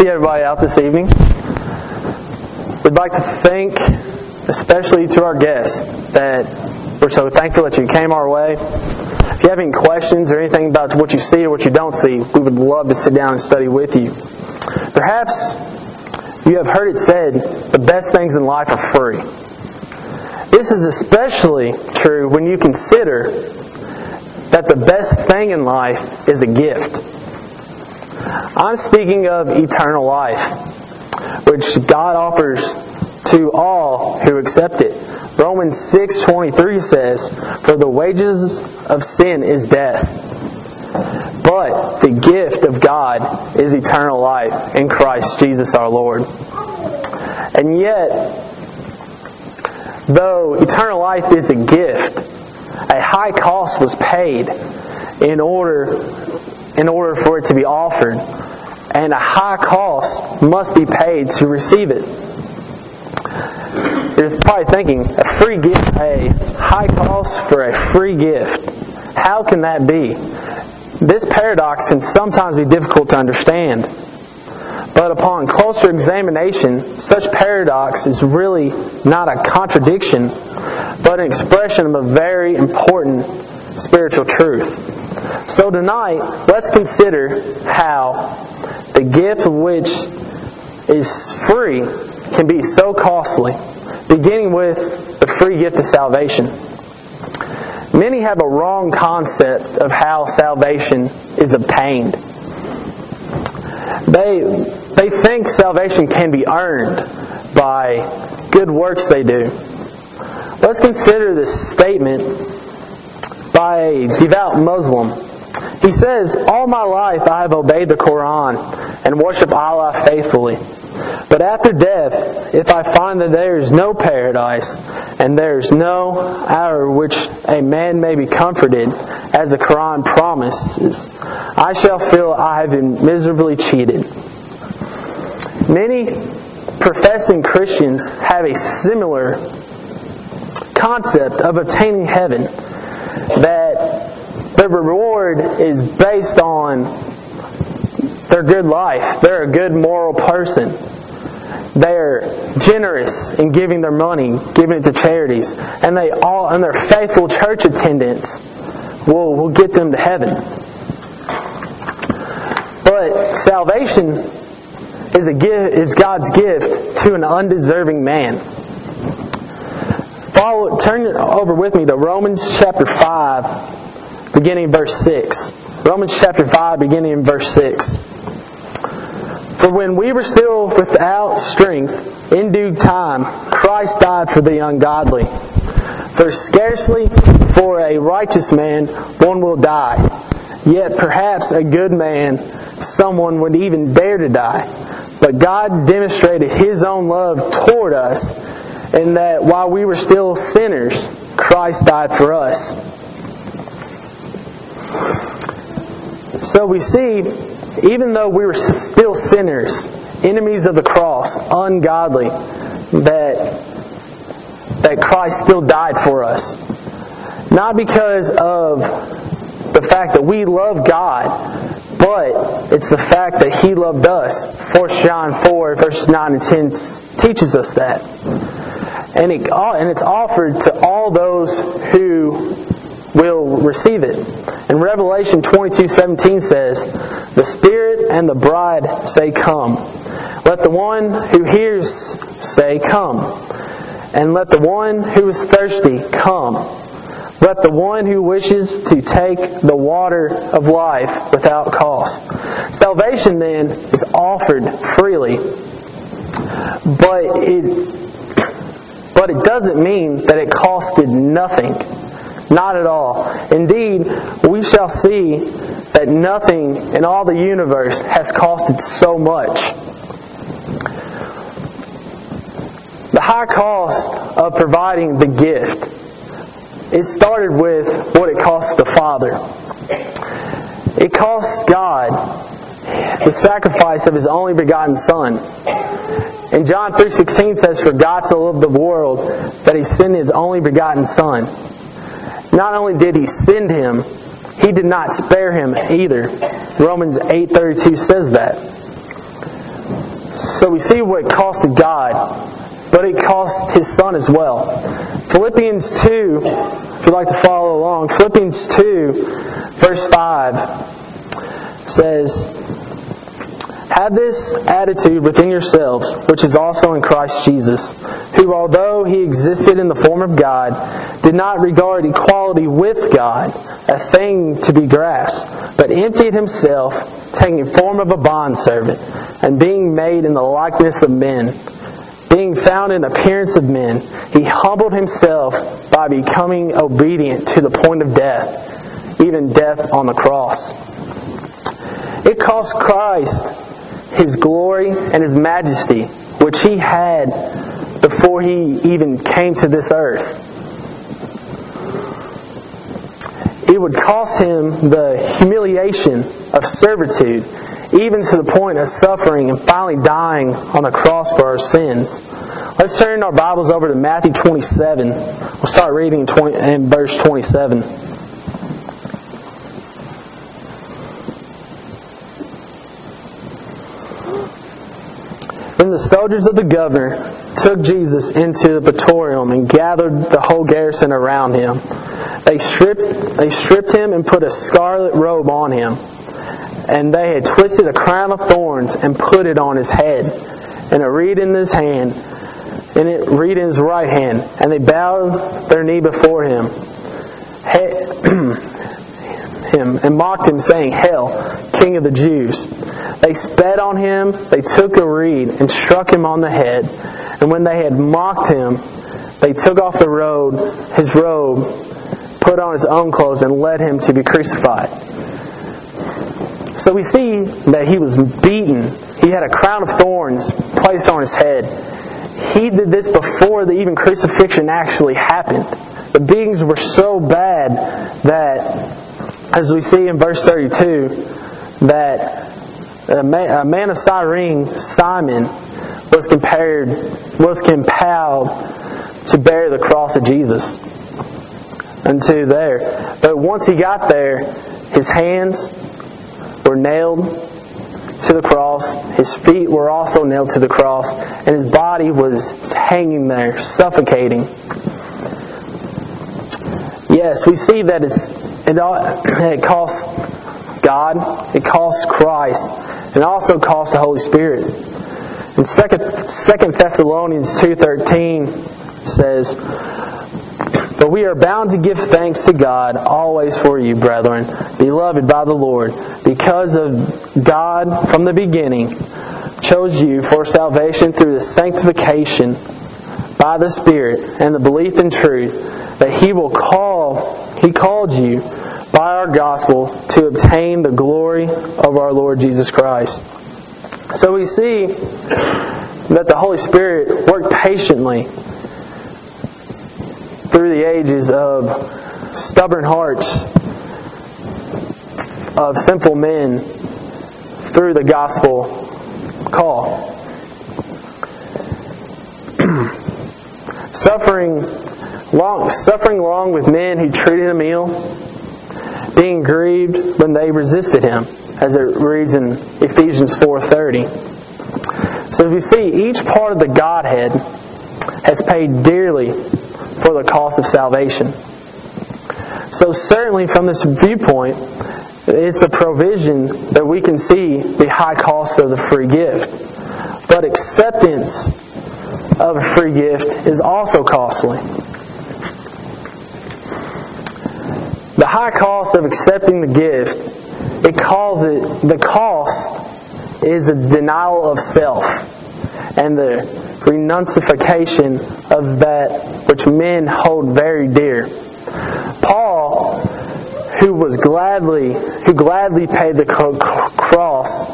see everybody out this evening. We'd like to thank, especially to our guests, that we're so thankful that you came our way. If you have any questions or anything about what you see or what you don't see, we would love to sit down and study with you. Perhaps you have heard it said, the best things in life are free. This is especially true when you consider that the best thing in life is a gift. I'm speaking of eternal life, which God offers to all who accept it. Romans 6:23 says, "For the wages of sin is death, but the gift of God is eternal life in Christ Jesus our Lord." And yet, though eternal life is a gift, a high cost was paid in order for it to be offered, and a high cost must be paid to receive it. You're probably thinking, a free gift, a high cost for a free gift. How can that be? This paradox can sometimes be difficult to understand. But upon closer examination, such paradox is really not a contradiction, but an expression of a very important spiritual truth. So tonight, let's consider how the gift which is free can be so costly, beginning with the free gift of salvation. Many have a wrong concept of how salvation is obtained. They think salvation can be earned by good works they do. Let's consider this statement by a devout Muslim. He says, "All my life I have obeyed the Quran and worship Allah faithfully. But after death, if I find that there is no paradise and there is no hour which a man may be comforted, as the Quran promises, I shall feel I have been miserably cheated." Many professing Christians have a similar concept of obtaining heaven, that the reward is based on their good life. They're a good moral person. They're generous in giving their money, giving it to charities, and their faithful church attendance will get them to heaven. But salvation is God's gift to an undeserving man. Turn over with me to Romans chapter 5, beginning in verse 6. Romans chapter 5, beginning in verse 6. "For when we were still without strength, in due time, Christ died for the ungodly. For scarcely for a righteous man one will die, yet perhaps a good man someone would even dare to die. But God demonstrated His own love toward us, in that while we were still sinners, Christ died for us." So we see, even though we were still sinners, enemies of the cross, ungodly, that Christ still died for us. Not because of the fact that we love God, but it's the fact that He loved us. 1 John 4, verses 9 and 10 teaches us that. And it's offered to all those who will receive it. And Revelation 22:17 says, "The Spirit and the bride say, 'Come.' Let the one who hears say, 'Come.' And let the one who is thirsty come. Let the one who wishes to take the water of life without cost." Salvation then is offered freely. But it doesn't mean that it costed nothing. Not at all. Indeed, we shall see that nothing in all the universe has costed so much. The high cost of providing the gift, it started with what it cost the Father. It cost God the sacrifice of His only begotten Son. And John 3:16 says, "For God so loved the world that He sent His only begotten Son." Not only did He send Him, He did not spare Him either. Romans 8:32 says that. So we see what it costed God, but it cost His Son as well. Philippians 2, if you'd like to follow along, Philippians 2, verse 5 says, "Have this attitude within yourselves, which is also in Christ Jesus, who, although He existed in the form of God, did not regard equality with God a thing to be grasped, but emptied Himself, taking form of a bondservant, and being made in the likeness of men. Being found in appearance of men, He humbled Himself by becoming obedient to the point of death, even death on the cross." It cost Christ His glory and His majesty, which He had before He even came to this earth. It would cost Him the humiliation of servitude, even to the point of suffering and finally dying on the cross for our sins. Let's turn our Bibles over to Matthew 27. We'll start reading in verse 27. Then the soldiers of the governor took Jesus into the praetorium and gathered the whole garrison around Him. They stripped Him and put a scarlet robe on Him. And they had twisted a crown of thorns and put it on His head, and a reed in His hand, and a reed in His right hand. And they bowed their knee before Him, and mocked Him, saying, "Hail, King of the Jews!" They spat on Him, they took a reed and struck Him on the head. And when they had mocked Him, they took off His robe, put on His own clothes, and led Him to be crucified. So we see that He was beaten. He had a crown of thorns placed on His head. He did this before the even crucifixion actually happened. The beatings were so bad that, as we see in verse 32, that a man of Cyrene, Simon, was compelled to bear the cross of Jesus unto there. But once he got there, his hands were nailed to the cross, his feet were also nailed to the cross, and his body was hanging there, suffocating. Yes, we see that it costs God, it costs Christ, and it also costs the Holy Spirit. In 2 Thessalonians 2:13 says, "But we are bound to give thanks to God always for you, brethren, beloved by the Lord, because of God from the beginning chose you for salvation through the sanctification by the Spirit and the belief in truth, that He called you by our gospel to obtain the glory of our Lord Jesus Christ." So we see that the Holy Spirit worked patiently through the ages of stubborn hearts of sinful men through the gospel call. Suffering long with men who treated Him ill, being grieved when they resisted Him, as it reads in Ephesians 4:30. So we see each part of the Godhead has paid dearly for the cost of salvation. So certainly from this viewpoint, it's a provision that we can see the high cost of the free gift. But acceptance of a free gift is also costly. The high cost of accepting the gift, the cost is the denial of self and the renunciation of that which men hold very dear. Paul, who gladly paid the cost,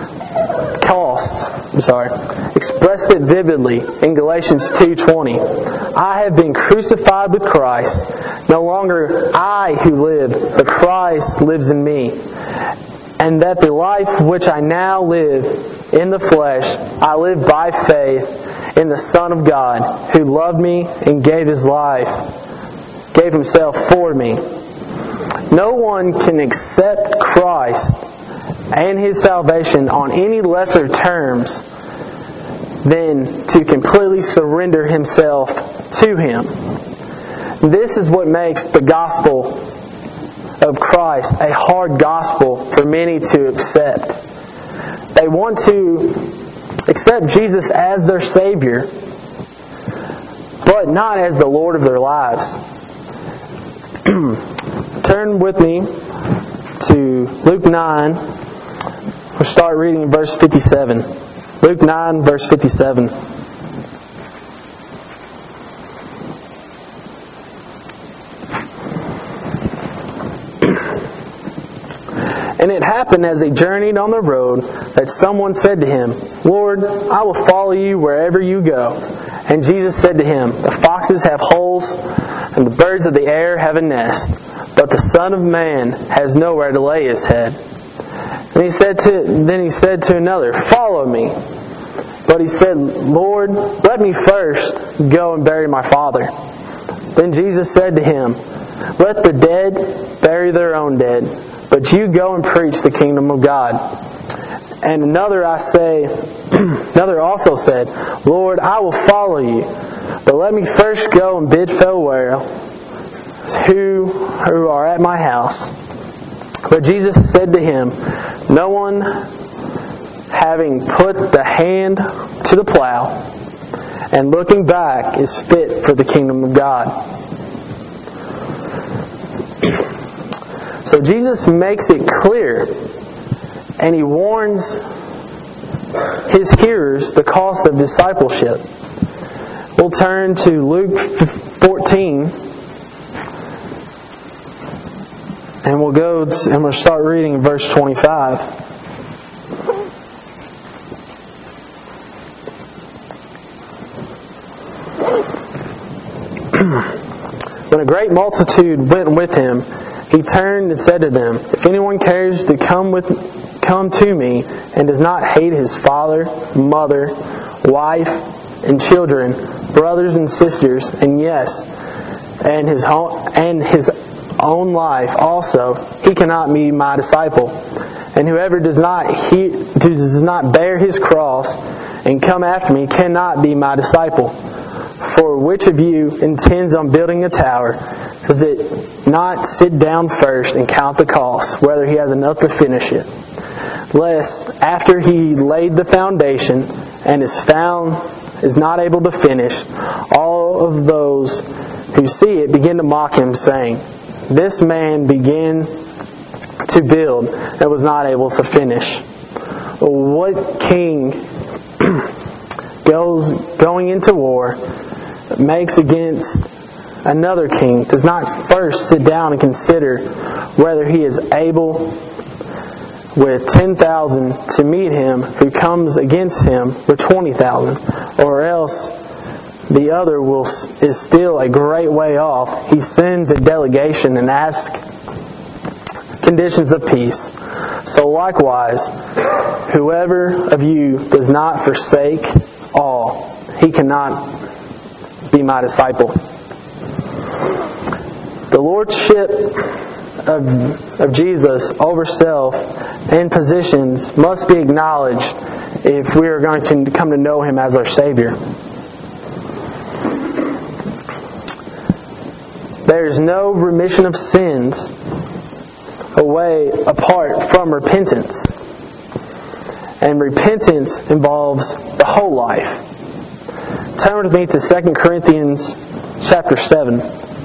expressed it vividly in Galatians 2:20. "I have been crucified with Christ. No longer I who live, but Christ lives in me. And that the life which I now live in the flesh, I live by faith in the Son of God, who loved me and gave Himself for me." No one can accept Christ and His salvation on any lesser terms than to completely surrender himself to Him. This is what makes the gospel of Christ a hard gospel for many to accept. They want to accept Jesus as their Savior, but not as the Lord of their lives. Turn with me to Luke 9. We'll start reading in verse 57. Luke 9, verse 57. And it happened as they journeyed on the road that someone said to him, Lord, I will follow you wherever you go. And Jesus said to him, The foxes have holes, and the birds of the air have a nest, but the Son of Man has nowhere to lay his head. And then he said to another, Follow me. But he said, Lord, let me first go and bury my father. Then Jesus said to him, Let the dead bury their own dead, but you go and preach the kingdom of God. And another also said, Lord, I will follow you, but let me first go and bid farewell who are at my house. But Jesus said to him, No one having put the hand to the plow and looking back is fit for the kingdom of God. So Jesus makes it clear, and He warns His hearers the cost of discipleship. We'll turn to Luke 14, and we'll start reading in verse 25. When a great multitude went with Him, He turned and said to them, If anyone cares to come to me and does not hate his father, mother, wife, and children, brothers and sisters, and his own life also, he cannot be my disciple. And whoever does not bear his cross and come after me cannot be my disciple. For which of you intends on building a tower? Does it not sit down first and count the cost, whether he has enough to finish it? Lest, after he laid the foundation and is not able to finish, all of those who see it begin to mock him, saying, This man began to build and was not able to finish. What king going into war makes against another king does not first sit down and consider whether he is able with 10,000 to meet him who comes against him with 20,000, or else the other is still a great way off. He sends a delegation and asks conditions of peace. So likewise, whoever of you does not forsake all, he cannot be my disciple. The lordship of Jesus over self and positions must be acknowledged if we are going to come to know Him as our Savior. There is no remission of sins apart from repentance. And repentance involves the whole life. Turn with me to 2 Corinthians chapter 7.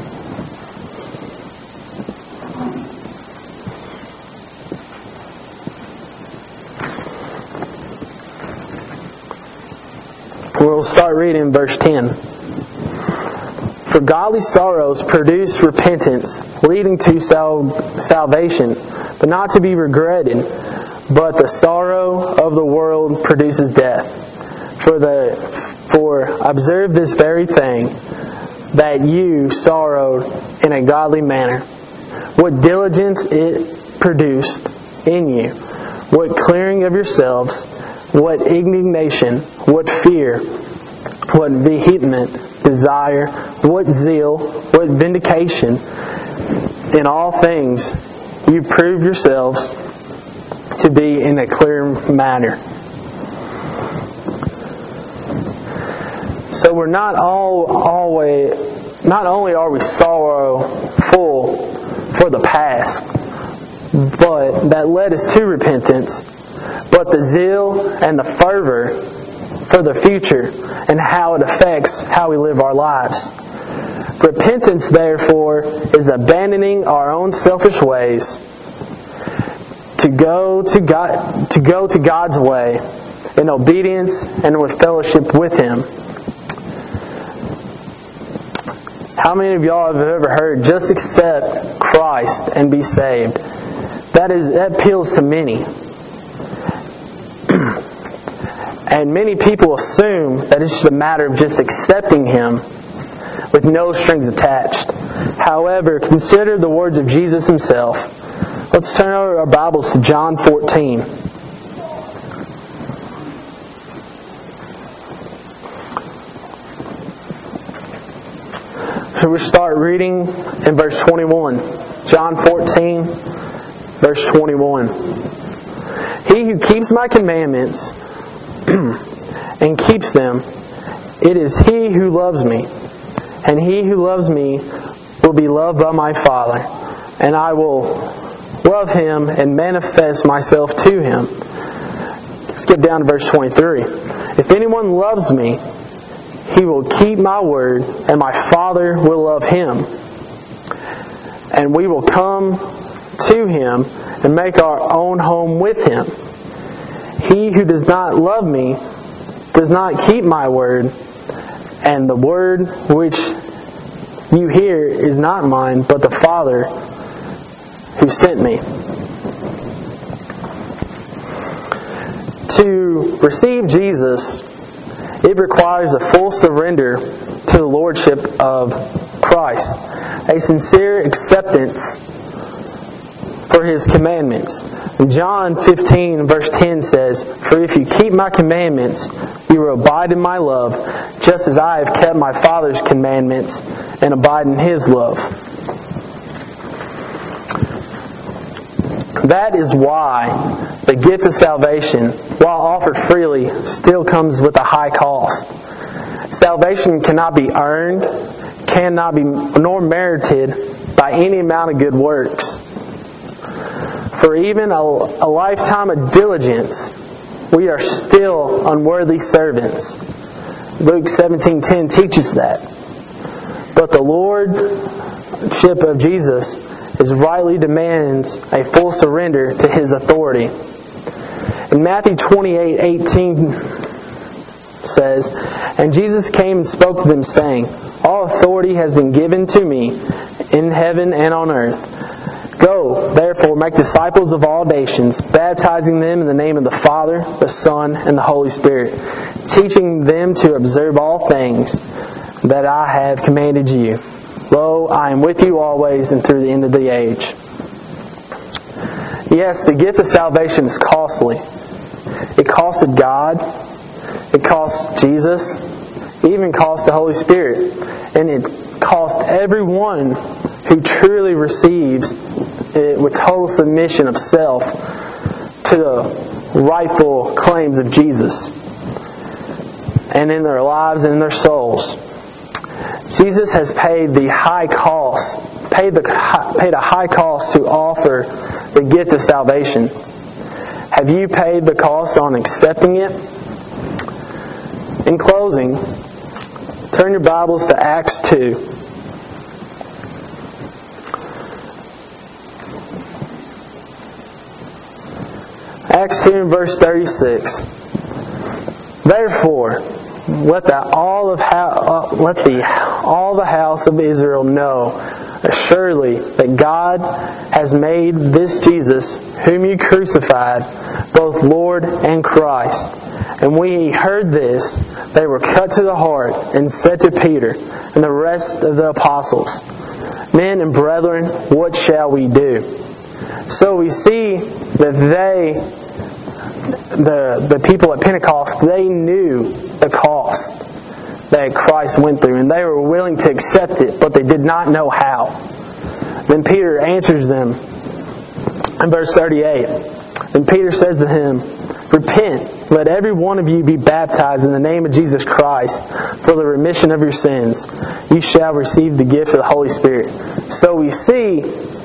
We'll start reading in verse 10. For godly sorrows produce repentance, leading to salvation, but not to be regretted. But the sorrow of the world produces death. For observe this very thing, that you sorrowed in a godly manner. What diligence it produced in you, what clearing of yourselves, what indignation, what fear, what vehement desire, what zeal, what vindication. In all things you prove yourselves to be in a clear manner. So we're not only are we sorrowful for the past, but that led us to repentance, but the zeal and the fervor for the future and how it affects how we live our lives. Repentance, therefore, is abandoning our own selfish ways to go to God's way in obedience and with fellowship with Him. How many of y'all have ever heard, just accept Christ and be saved? That appeals to many. And many people assume that it's just a matter of just accepting Him with no strings attached. However, consider the words of Jesus Himself. Let's turn over our Bibles to John 14. We'll start reading in verse 21. John 14, verse 21. He who keeps my commandments and keeps them, it is he who loves me. And he who loves me will be loved by my Father. And I will love him and manifest myself to him. Skip down to verse 23. If anyone loves me, he will keep my word, and my Father will love him. And we will come to him and make our own home with him. He who does not love me does not keep my word, and the word which you hear is not mine, but the Father who sent me. To receive Jesus, it requires a full surrender to the Lordship of Christ, a sincere acceptance for His commandments. John 15 verse 10 says, "For if you keep my commandments, you will abide in my love, just as I have kept my Father's commandments and abide in His love." That is why the gift of salvation, while offered freely, still comes with a high cost. Salvation cannot be earned, cannot be nor merited by any amount of good works. For even a lifetime of diligence, we are still unworthy servants. Luke 17:10 teaches that. But the Lordship of Jesus rightly demands a full surrender to His authority. In Matthew 28:18 says, "And Jesus came and spoke to them, saying, All authority has been given to me in heaven and on earth. Go, therefore, make disciples of all nations, baptizing them in the name of the Father, the Son, and the Holy Spirit, teaching them to observe all things that I have commanded you. Lo, I am with you always and through the end of the age." Yes, the gift of salvation is costly. It costed God. It cost Jesus. It even cost the Holy Spirit. And it cost everyone who truly receives it with total submission of self to the rightful claims of Jesus, and in their lives and in their souls. Jesus has paid the high cost, paid a high cost to offer the gift of salvation. Have you paid the cost on accepting it? In closing, turn your Bibles to Acts 2. Acts 2 and verse 36. "Therefore, let all the house of Israel know assuredly that God has made this Jesus, whom you crucified, both Lord and Christ." And when he heard this, they were cut to the heart and said to Peter and the rest of the apostles, "Men and brethren, what shall we do?" So we see that the people at Pentecost, they knew the cost that Christ went through, and they were willing to accept it, but they did not know how. Then Peter answers them in verse 38. Then Peter says to Repent. Let every one of you be baptized in the name of Jesus Christ for the remission of your sins. You shall receive the gift of the Holy Spirit. So we see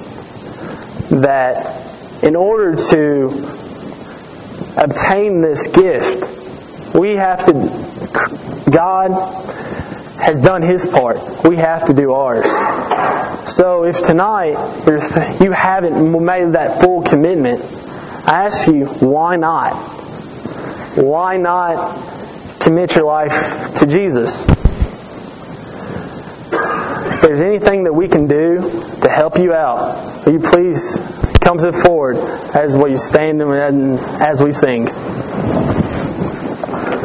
that in order to obtain this gift, God has done His part. We have to do ours. So if tonight you haven't made that full commitment, I ask you, why not? Why not commit your life to Jesus? If there's anything that we can do to help you out, will you please come forward as we stand and as we sing.